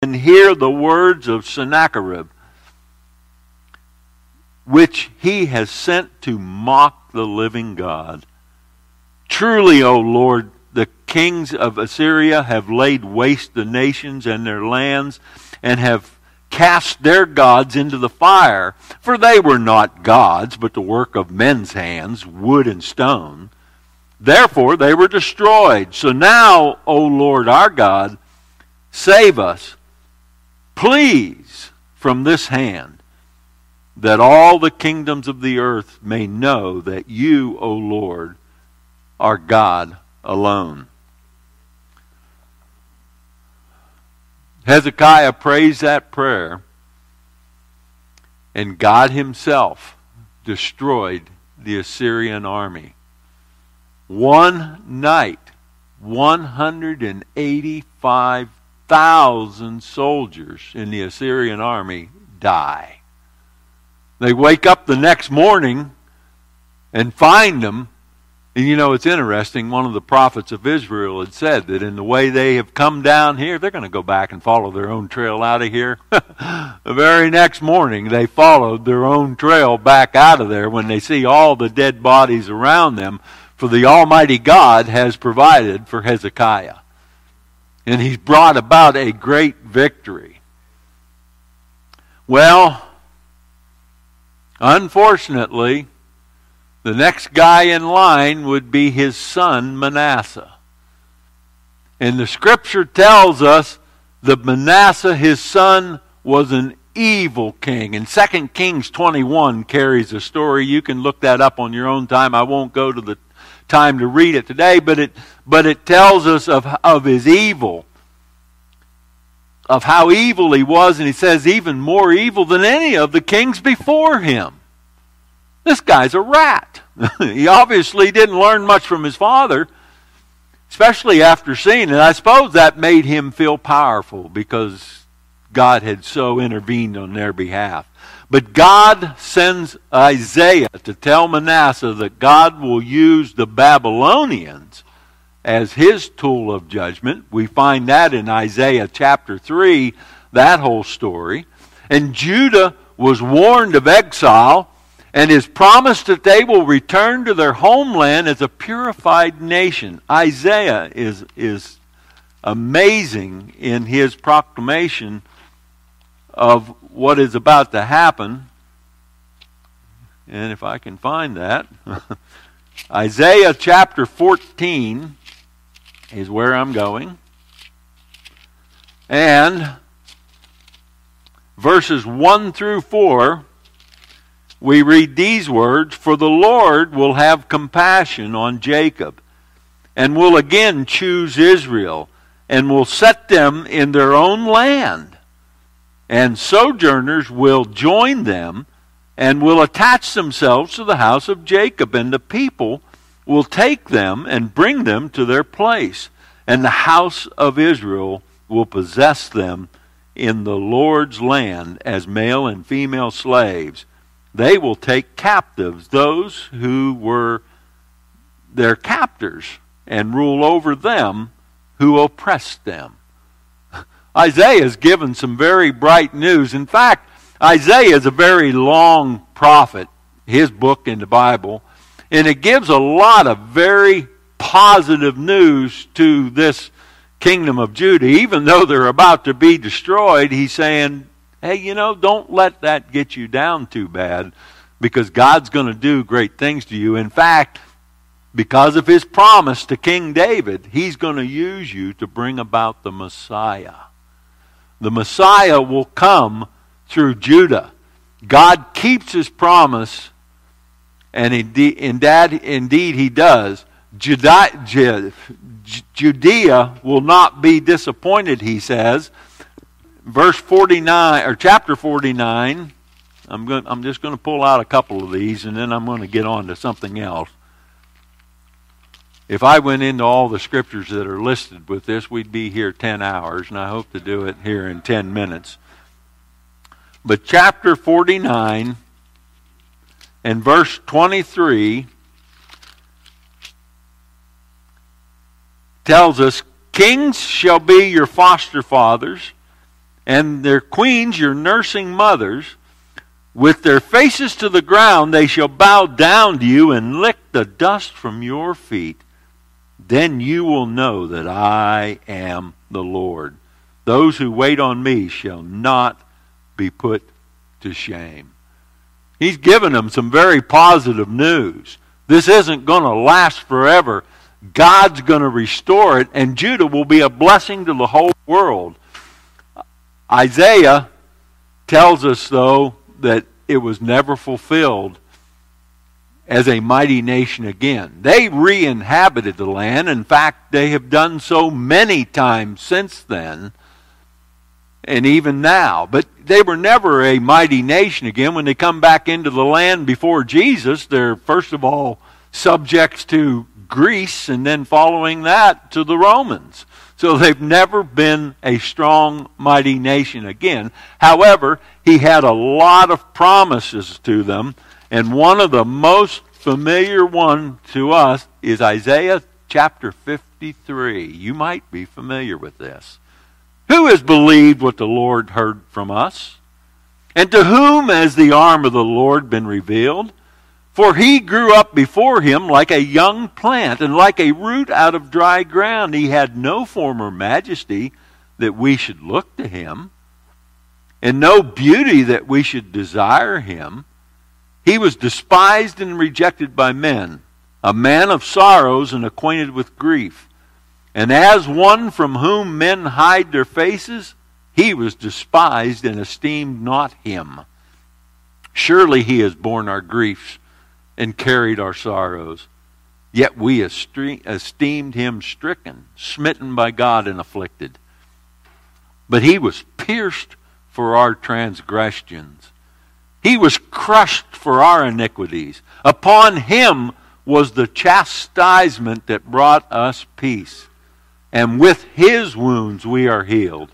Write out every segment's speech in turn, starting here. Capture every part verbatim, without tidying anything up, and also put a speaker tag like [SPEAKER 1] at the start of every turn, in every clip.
[SPEAKER 1] and hear the words of Sennacherib, which he has sent to mock the living God. Truly, O Lord, the kings of Assyria have laid waste the nations and their lands, and have cast their gods into the fire. For they were not gods, but the work of men's hands, wood and stone. Therefore they were destroyed. So now, O Lord our God, save us, please, from this hand, that all the kingdoms of the earth may know that you, O Lord, are God alone. Hezekiah prays that prayer, and God himself destroyed the Assyrian army. One night, one hundred eighty-five thousand soldiers in the Assyrian army die. They wake up the next morning and find them. And you know, it's interesting, one of the prophets of Israel had said that in the way they have come down here, they're going to go back and follow their own trail out of here. The very next morning, they followed their own trail back out of there when they see all the dead bodies around them, for the Almighty God has provided for Hezekiah. And he's brought about a great victory. Well, unfortunately, the next guy in line would be his son Manasseh. And the scripture tells us that Manasseh, his son, was an evil king. And Second Kings twenty-one carries a story. You can look that up on your own time. I won't go to the time to read it today, but it but it tells us of, of his evil, of how evil he was, and he says even more evil than any of the kings before him. This guy's a rat. He obviously didn't learn much from his father, especially after seeing it. I suppose that made him feel powerful because God had so intervened on their behalf. But God sends Isaiah to tell Manasseh that God will use the Babylonians as his tool of judgment. We find that in Isaiah chapter three, that whole story. And Judah was warned of exile and is promised that they will return to their homeland as a purified nation. Isaiah is, is amazing in his proclamation of what is about to happen. And if I can find that, Isaiah chapter fourteen is where I'm going. And verses one through four, we read these words, "For the Lord will have compassion on Jacob, and will again choose Israel, and will set them in their own land. And sojourners will join them, and will attach themselves to the house of Jacob, and the people will take them and bring them to their place. And the house of Israel will possess them in the Lord's land as male and female slaves. They will take captives those who were their captors, and rule over them who oppressed them." Isaiah is given some very bright news. In fact, Isaiah is a very long prophet, his book in the Bible, and it gives a lot of very positive news to this kingdom of Judah. Even though they're about to be destroyed, he's saying, hey, you know, don't let that get you down too bad, because God's going to do great things to you. In fact, because of his promise to King David, he's going to use you to bring about the Messiah. The Messiah will come through Judah. God keeps his promise, and indeed, indeed he does. Judea, Judea will not be disappointed, he says. Verse forty-nine, or chapter forty-nine, I'm going, I'm just going to pull out a couple of these, and then I'm going to get on to something else. If I went into all the scriptures that are listed with this, we'd be here ten hours, and I hope to do it here in ten minutes. But chapter forty-nine and verse twenty-three tells us, "Kings shall be your foster fathers, and their queens your nursing mothers. With their faces to the ground they shall bow down to you and lick the dust from your feet. Then you will know that I am the Lord. Those who wait on me shall not be put to shame. He's given them some very positive news. This isn't going to last forever. God's going to restore it, and Judah will be a blessing to the whole world. Isaiah tells us, though, that it was never fulfilled as a mighty nation again. They re-inhabited the land. In fact, they have done so many times since then, and even now. But they were never a mighty nation again. When they come back into the land before Jesus, they're first of all subjects to Greece, and then following that to the Romans. So they've never been a strong, mighty nation again. However, he had a lot of promises to them, and one of the most familiar one to us is Isaiah chapter fifty-three. You might be familiar with this. Who has believed what the Lord heard from us? And to whom has the arm of the Lord been revealed? For he grew up before him like a young plant, and like a root out of dry ground. He had no form or majesty that we should look to him, and no beauty that we should desire him. He was despised and rejected by men, a man of sorrows and acquainted with grief. And as one from whom men hide their faces, he was despised and esteemed not him. Surely he has borne our griefs and carried our sorrows. Yet we esteemed him stricken, smitten by God, and afflicted. But he was pierced for our transgressions. He was crushed for our iniquities. Upon him was the chastisement that brought us peace. And with his wounds we are healed.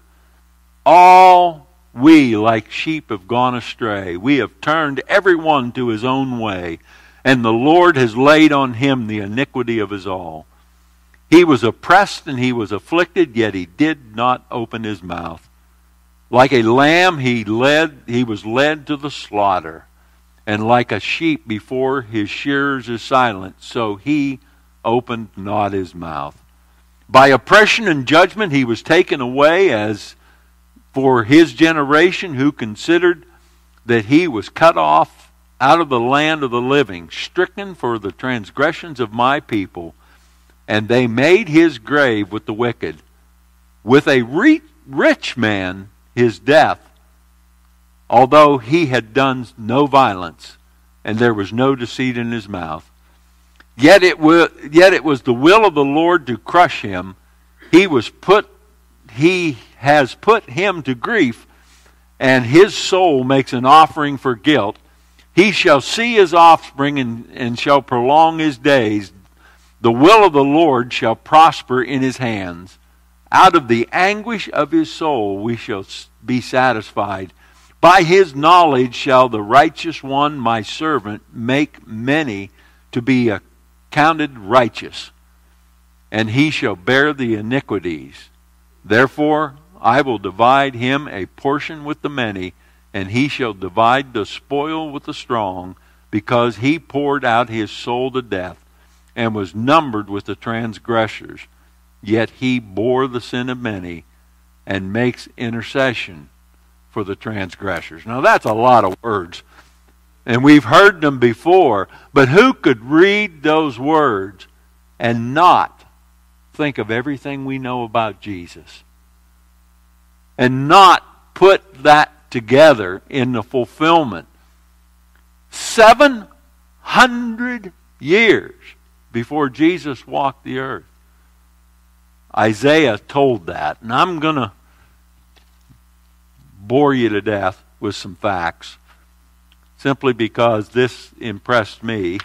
[SPEAKER 1] All we like sheep have gone astray. We have turned every one to his own way, and the Lord has laid on him the iniquity of us all. He was oppressed and he was afflicted, yet he did not open his mouth. Like a lamb he led, he was led to the slaughter, and like a sheep before his shearers is silent, so he opened not his mouth. By oppression and judgment he was taken away. As for his generation, who considered that he was cut off out of the land of the living, stricken for the transgressions of my people, and they made his grave with the wicked, with a re- rich man his death, although he had done no violence, and there was no deceit in his mouth. Yet it was, yet it was the will of the Lord to crush him. He was put, he has put him to grief, and his soul makes an offering for guilt. He shall see his offspring and, and shall prolong his days. The will of the Lord shall prosper in his hands. Out of the anguish of his soul we shall be satisfied. By his knowledge shall the righteous one, my servant, make many to be accounted righteous, and he shall bear the iniquities. Therefore I will divide him a portion with the many, and he shall divide the spoil with the strong, because he poured out his soul to death, and was numbered with the transgressors. Yet he bore the sin of many, and makes intercession for the transgressors. Now that's a lot of words, and we've heard them before, but who could read those words and not think of everything we know about Jesus, and not put that together in the fulfillment? Seven hundred years before Jesus walked the earth, Isaiah told that. And I'm going to bore you to death with some facts, simply because this impressed me.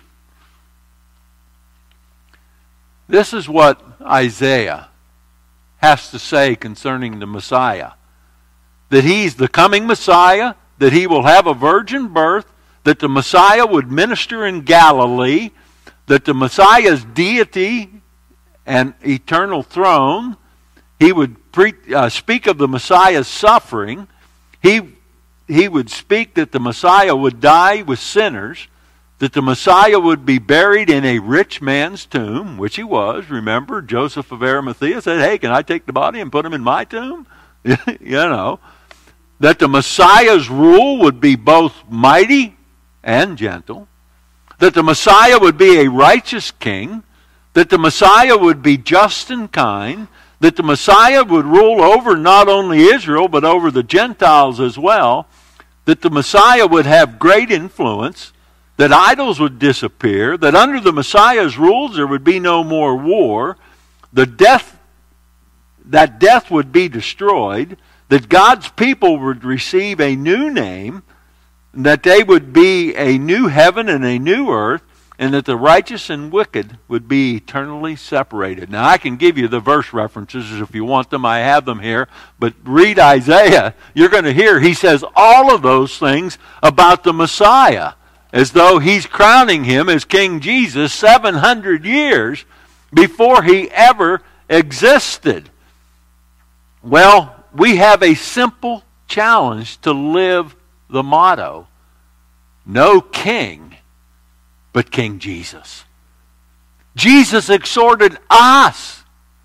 [SPEAKER 1] This is what Isaiah has to say concerning the Messiah. That he's the coming Messiah, that he will have a virgin birth, that the Messiah would minister in Galilee, that the Messiah's deity and eternal throne, he would pre, uh, speak of the Messiah's suffering. He, he would speak that the Messiah would die with sinners, that the Messiah would be buried in a rich man's tomb, which he was. Remember, Joseph of Arimathea said, hey, can I take the body and put him in my tomb? You know. That the Messiah's rule would be both mighty and gentle. That the Messiah would be a righteous king. That the Messiah would be just and kind. That the Messiah would rule over not only Israel, but over the Gentiles as well. That the Messiah would have great influence. That idols would disappear. That under the Messiah's rules there would be no more war. The death, that death would be destroyed. That God's people would receive a new name. That they would be a new heaven and a new earth. And that the righteous and wicked would be eternally separated. Now, I can give you the verse references if you want them. I have them here. But read Isaiah. You're going to hear he says all of those things about the Messiah, as though he's crowning him as King Jesus seven hundred years before he ever existed. Well, we have a simple challenge to live the motto, no king but King Jesus. Jesus exhorted us,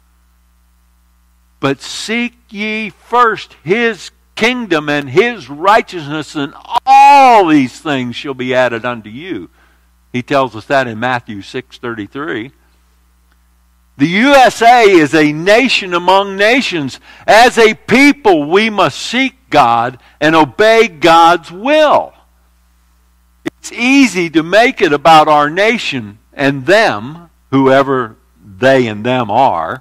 [SPEAKER 1] but seek ye first his kingdom and his righteousness, and all these things shall be added unto you. He tells us that in Matthew six thirty-three. The U S A is a nation among nations. As a people, we must seek God and obey God's will. It's easy to make it about our nation and them, whoever they and them are.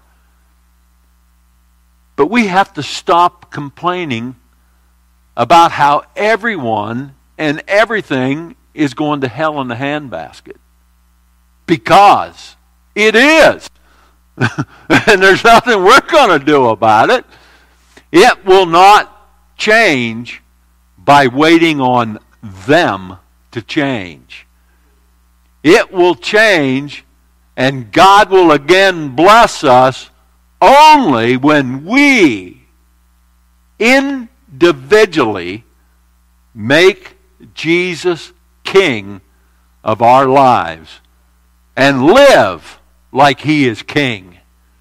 [SPEAKER 1] But we have to stop complaining about how everyone and everything is going to hell in the handbasket. Because it is. And there's nothing we're going to do about it. It will not change by waiting on them to change. It will change, and God will again bless us only when we individually make Jesus King of our lives and live like he is King.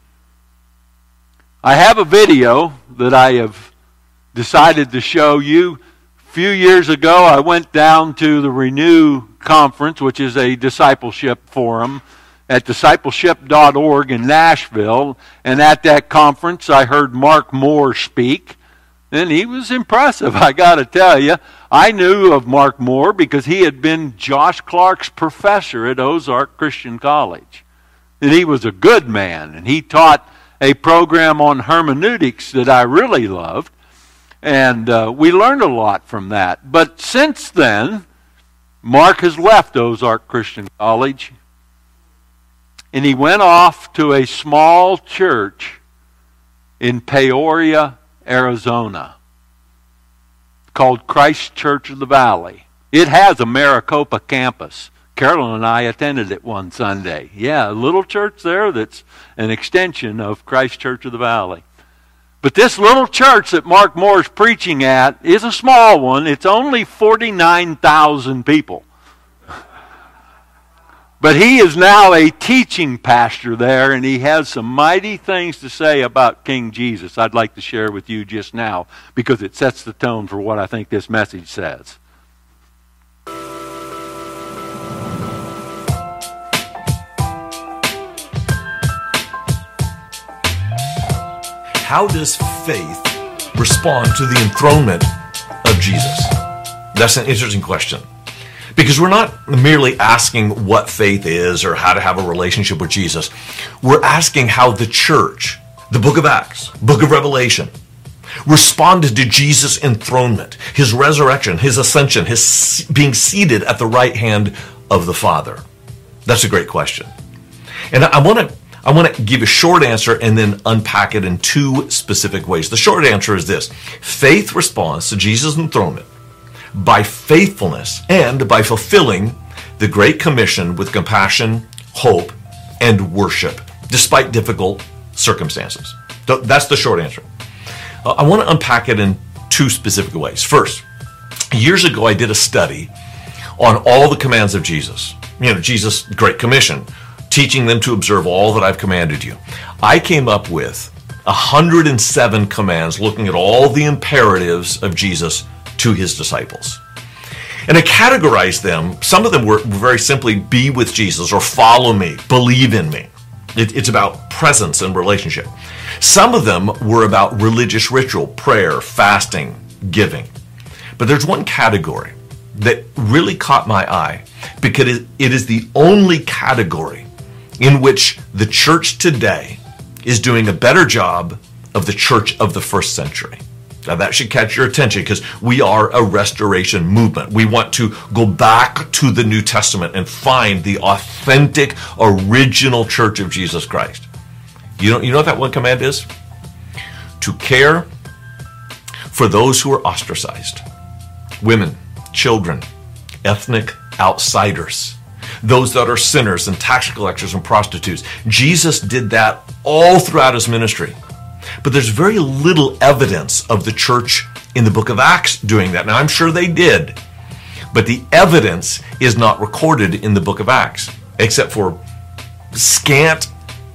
[SPEAKER 1] I have a video that I have decided to show you. A few years ago, I went down to the Renew Conference, which is a discipleship forum at discipleship dot org in Nashville. And at that conference, I heard Mark Moore speak. And he was impressive, I got to tell you. I knew of Mark Moore because he had been Josh Clark's professor at Ozark Christian College. And he was a good man. And he taught a program on hermeneutics that I really loved. And uh, we learned a lot from that. But since then, Mark has left Ozark Christian College. And he went off to a small church in Peoria, Arizona, called Christ Church of the Valley. It has a Maricopa campus. Carolyn and I attended it one Sunday. Yeah, a little church there that's an extension of Christ Church of the Valley. But this little church that Mark Moore is preaching at is a small one. It's only forty-nine thousand people. But he is now a teaching pastor there, and he has some mighty things to say about King Jesus I'd like to share with you just now, because it sets the tone for what I think this message says.
[SPEAKER 2] How does faith respond to the enthronement of Jesus? That's an interesting question. Because we're not merely asking what faith is or how to have a relationship with Jesus. We're asking how the church, the book of Acts, book of Revelation, responded to Jesus' enthronement, his resurrection, his ascension, his being seated at the right hand of the Father. That's a great question. And I want to I want to give a short answer and then unpack it in two specific ways. The short answer is this: faith responds to Jesus' enthronement by faithfulness and by fulfilling the Great Commission with compassion, hope, and worship, despite difficult circumstances. So that's the short answer. Uh, I want to unpack it in two specific ways. First, years ago I did a study on all the commands of Jesus. You know, Jesus' Great Commission, teaching them to observe all that I've commanded you. I came up with one hundred seven commands looking at all the imperatives of Jesus to his disciples. And I categorized them. Some of them were very simply be with Jesus or follow me, believe in me. It, it's about presence and relationship. Some of them were about religious ritual, prayer, fasting, giving. But there's one category that really caught my eye because it, it is the only category in which the church today is doing a better job of the church of the first century. Now that should catch your attention because we are a restoration movement. We want to go back to the New Testament and find the authentic, original church of Jesus Christ. You know, you know what that one command is? To care for those who are ostracized. Women, children, ethnic outsiders, those that are sinners and tax collectors and prostitutes. Jesus did that all throughout his ministry. But there's very little evidence of the church in the book of Acts doing that. Now, I'm sure they did, but the evidence is not recorded in the book of Acts, except for scant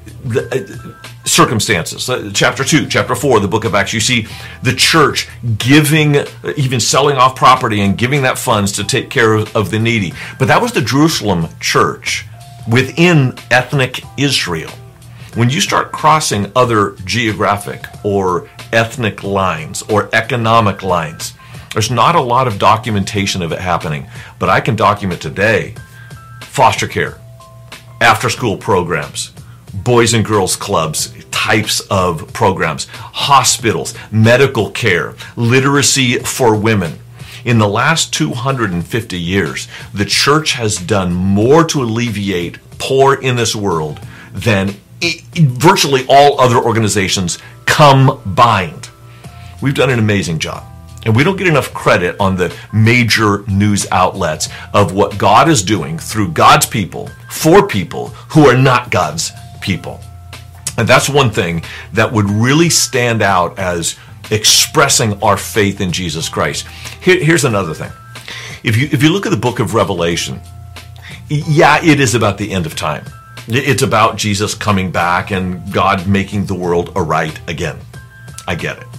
[SPEAKER 2] circumstances. Chapter two, chapter four, the book of Acts, you see the church giving, even selling off property and giving that funds to take care of the needy. But that was the Jerusalem church within ethnic Israel. When you start crossing other geographic or ethnic lines or economic lines, there's not a lot of documentation of it happening. But I can document today foster care, after-school programs, boys and girls clubs, types of programs, hospitals, medical care, literacy for women. In the last two hundred fifty years, the church has done more to alleviate poor in this world than virtually all other organizations combined. We've done an amazing job. And we don't get enough credit on the major news outlets of what God is doing through God's people, for people who are not God's people. And that's one thing that would really stand out as expressing our faith in Jesus Christ. Here, here's another thing. If you, if you look at the book of Revelation, yeah, it is about the end of time. It's about Jesus coming back and God making the world aright again. I get it.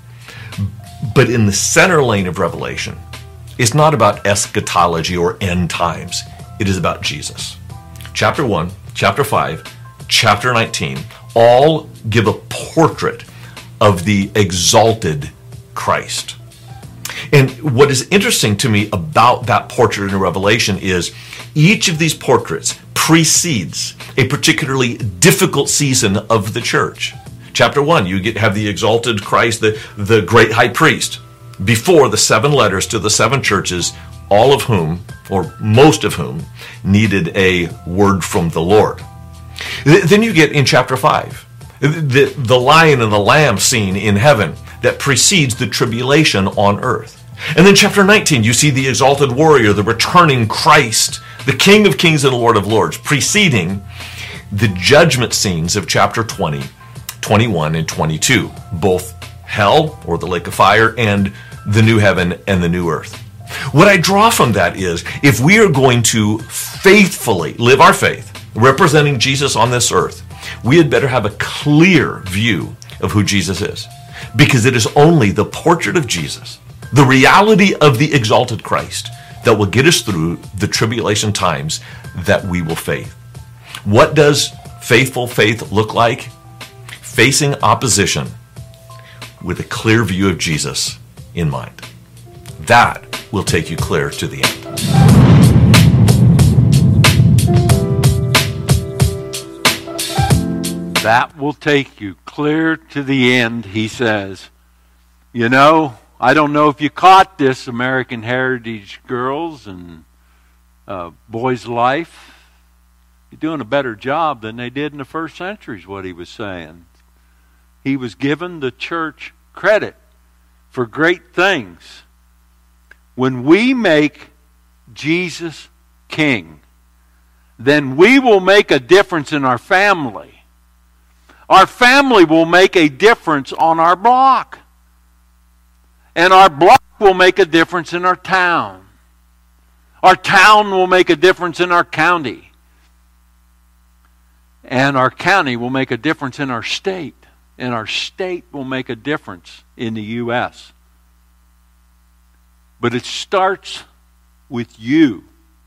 [SPEAKER 2] But in the center lane of Revelation, it's not about eschatology or end times. It is about Jesus. Chapter one, chapter five, chapter nineteen, all give a portrait of the exalted Christ. And what is interesting to me about that portrait in Revelation is each of these portraits precedes a particularly difficult season of the church. Chapter one, you get have the exalted Christ, the, the great high priest, before the seven letters to the seven churches, all of whom, or most of whom, needed a word from the Lord. Then you get in chapter five, the, the lion and the lamb scene in heaven that precedes the tribulation on earth. And then chapter nineteen, you see the exalted warrior, the returning Christ, the King of Kings and Lord of Lords, preceding the judgment scenes of chapter twenty, twenty-one, and twenty-two, both hell, or the lake of fire, and the new heaven and the new earth. What I draw from that is, if we are going to faithfully live our faith, representing Jesus on this earth, we had better have a clear view of who Jesus is. Because it is only the portrait of Jesus, the reality of the exalted Christ, that will get us through the tribulation times that we will face. What does faithful faith look like? Facing opposition with a clear view of Jesus in mind. That will take you clear to the end.
[SPEAKER 1] That will take you clear to the end, he says. You know, I don't know if you caught this, American Heritage girls and uh, boys' life. You're doing a better job than they did in the first century is what he was saying. He was giving the church credit for great things. When we make Jesus king, then we will make a difference in our family. Our family will make a difference on our block. And our block will make a difference in our town. Our town will make a difference in our county. And our county will make a difference in our state. And our state will make a difference in the U S But it starts with you.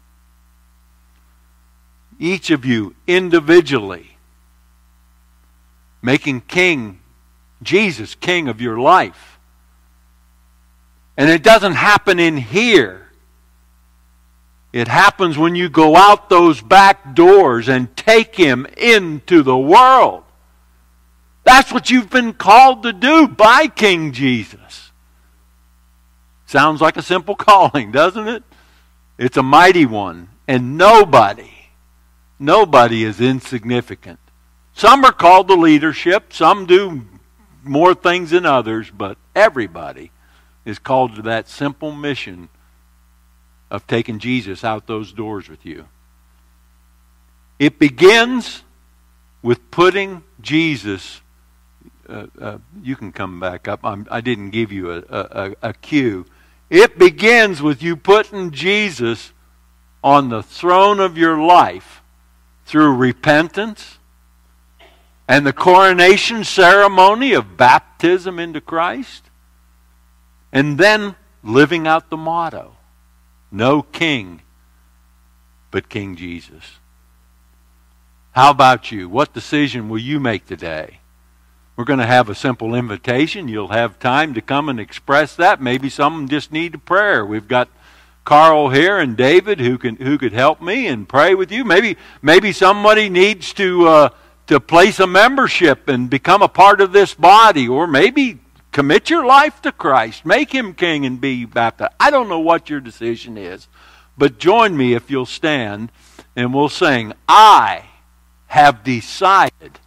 [SPEAKER 1] Each of you individually making King Jesus king of your life. And it doesn't happen in here. It happens when you go out those back doors and take him into the world. That's what you've been called to do by King Jesus. Sounds like a simple calling, doesn't it? It's a mighty one. And nobody, nobody is insignificant. Some are called to leadership. Some do more things than others. But everybody is called to that simple mission of taking Jesus out those doors with you. It begins with putting Jesus. Uh, uh, you can come back up. I'm, I didn't give you a, a, a cue. It begins with you putting Jesus on the throne of your life through repentance and the coronation ceremony of baptism into Christ, and then living out the motto, no king but King Jesus. How about you? What decision will you make today? We're going to have a simple invitation. You'll have time to come and express that. Maybe some just need a prayer. We've got Carl here and David who can who could help me and pray with you. Maybe maybe somebody needs to uh, to place a membership and become a part of this body, or maybe commit your life to Christ. Make him king and be baptized. I don't know what your decision is, but join me if you'll stand and we'll sing, I have decided